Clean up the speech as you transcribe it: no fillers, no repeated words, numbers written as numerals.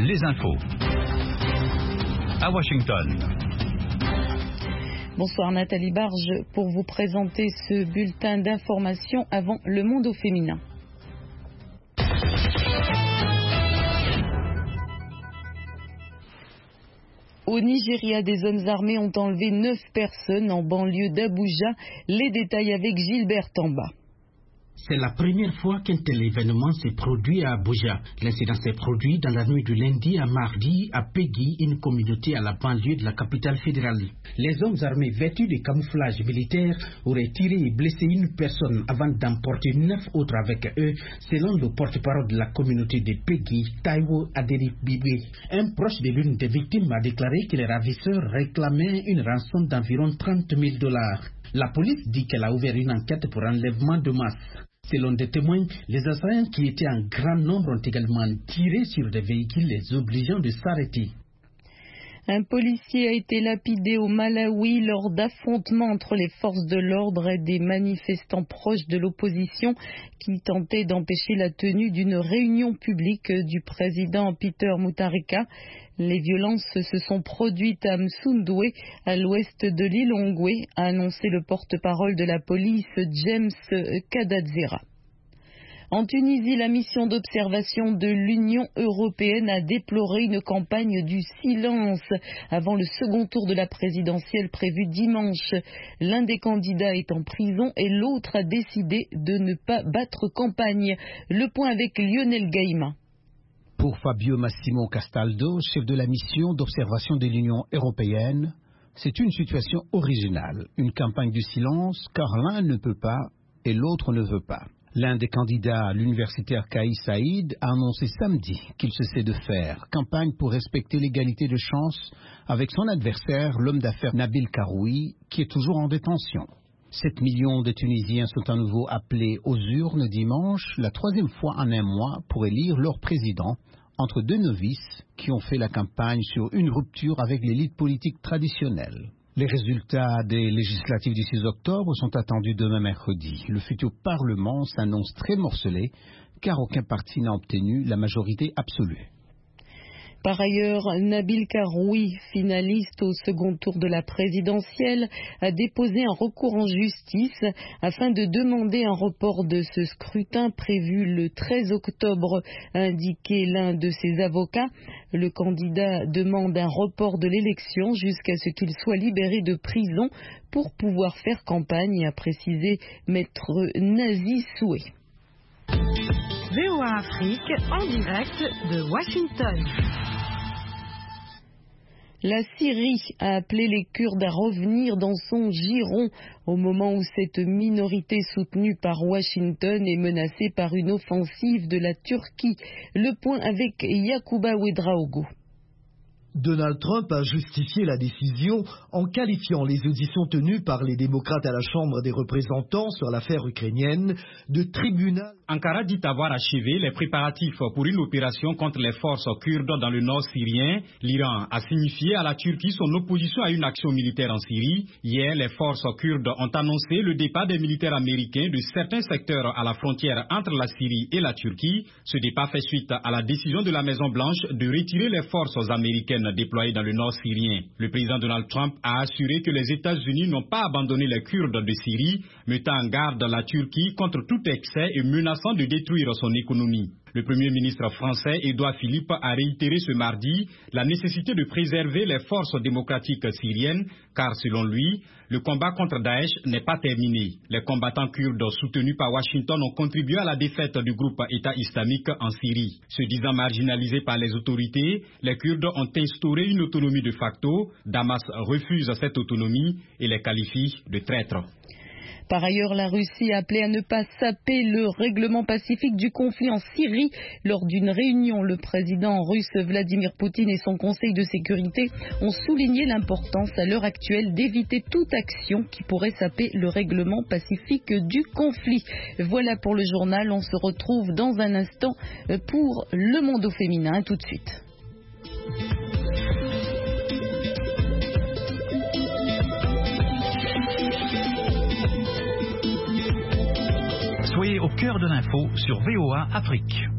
les infos. À Washington. Bonsoir Nathalie Barge pour vous présenter ce bulletin d'information avant le monde au féminin. Au Nigeria, des hommes armés ont enlevé 9 personnes en banlieue d'Abuja. Les détails avec Gilbert Tamba. C'est la première fois qu'un tel événement s'est produit à Abuja. L'incident s'est produit dans la nuit du lundi à mardi à Peggy, une communauté à la banlieue de la capitale fédérale. Les hommes armés vêtus de camouflage militaire auraient tiré et blessé une personne avant d'emporter 9 autres avec eux, selon le porte-parole de la communauté de Peggy, Taiwo Aderibibe. Un proche de l'une des victimes a déclaré que les ravisseurs réclamaient une rançon d'environ $30,000. La police dit qu'elle a ouvert une enquête pour enlèvement de masse. Selon des témoins, les assaillants qui étaient en grand nombre ont également tiré sur des véhicules, les obligeant de s'arrêter. Un policier a été lapidé au Malawi lors d'affrontements entre les forces de l'ordre et des manifestants proches de l'opposition qui tentaient d'empêcher la tenue d'une réunion publique du président Peter Mutharika. Les violences se sont produites à Msundwe, à l'ouest de Lilongwe, a annoncé le porte-parole de la police James Kadadzera. En Tunisie, la mission d'observation de l'Union européenne a déploré une campagne du silence avant le second tour de la présidentielle prévu dimanche. L'un des candidats est en prison et l'autre a décidé de ne pas battre campagne. Le point avec Lionel Gaïma. Pour Fabio Massimo Castaldo, chef de la mission d'observation de l'Union européenne, c'est une situation originale, une campagne du silence, car l'un ne peut pas et l'autre ne veut pas. L'un des candidats, l'universitaire Kaïs Saïd, a annoncé samedi qu'il cessait de faire campagne pour respecter l'égalité de chance avec son adversaire, l'homme d'affaires Nabil Karoui, qui est toujours en détention. 7 millions de Tunisiens sont à nouveau appelés aux urnes dimanche, la 3e fois en un mois, pour élire leur président, entre 2 novices qui ont fait la campagne sur une rupture avec l'élite politique traditionnelle. Les résultats des législatives du 6 octobre sont attendus demain mercredi. Le futur Parlement s'annonce très morcelé, car aucun parti n'a obtenu la majorité absolue. Par ailleurs, Nabil Karoui, finaliste au second tour de la présidentielle, a déposé un recours en justice afin de demander un report de ce scrutin prévu le 13 octobre, a indiqué l'un de ses avocats. Le candidat demande un report de l'élection jusqu'à ce qu'il soit libéré de prison pour pouvoir faire campagne, a précisé Maître Nazi Soué. VOA Afrique en direct de Washington. La Syrie a appelé les Kurdes à revenir dans son giron au moment où cette minorité soutenue par Washington est menacée par une offensive de la Turquie. Le point avec Yacouba Ouedraogo. Donald Trump a justifié la décision en qualifiant les auditions tenues par les démocrates à la Chambre des représentants sur l'affaire ukrainienne de tribunal. Ankara dit avoir achevé les préparatifs pour une opération contre les forces kurdes dans le nord syrien. L'Iran a signifié à la Turquie son opposition à une action militaire en Syrie. Hier, les forces kurdes ont annoncé le départ des militaires américains de certains secteurs à la frontière entre la Syrie et la Turquie. Ce départ fait suite à la décision de la Maison-Blanche de retirer les forces américaines déployés dans le nord syrien. Le président Donald Trump a assuré que les États-Unis n'ont pas abandonné les Kurdes de Syrie, mettant en garde la Turquie contre tout excès et menaçant de détruire son économie. Le Premier ministre français Édouard Philippe a réitéré ce mardi la nécessité de préserver les forces démocratiques syriennes, car selon lui, le combat contre Daesh n'est pas terminé. Les combattants kurdes soutenus par Washington ont contribué à la défaite du groupe État islamique en Syrie. Se disant marginalisés par les autorités, les Kurdes ont instauré une autonomie de facto. Damas refuse cette autonomie et les qualifie de traîtres. Par ailleurs, la Russie a appelé à ne pas saper le règlement pacifique du conflit en Syrie. Lors d'une réunion, le président russe Vladimir Poutine et son conseil de sécurité ont souligné l'importance à l'heure actuelle d'éviter toute action qui pourrait saper le règlement pacifique du conflit. Voilà pour le journal, on se retrouve dans un instant pour le monde au féminin. Tout de suite. Soyez au cœur de l'info sur VOA Afrique.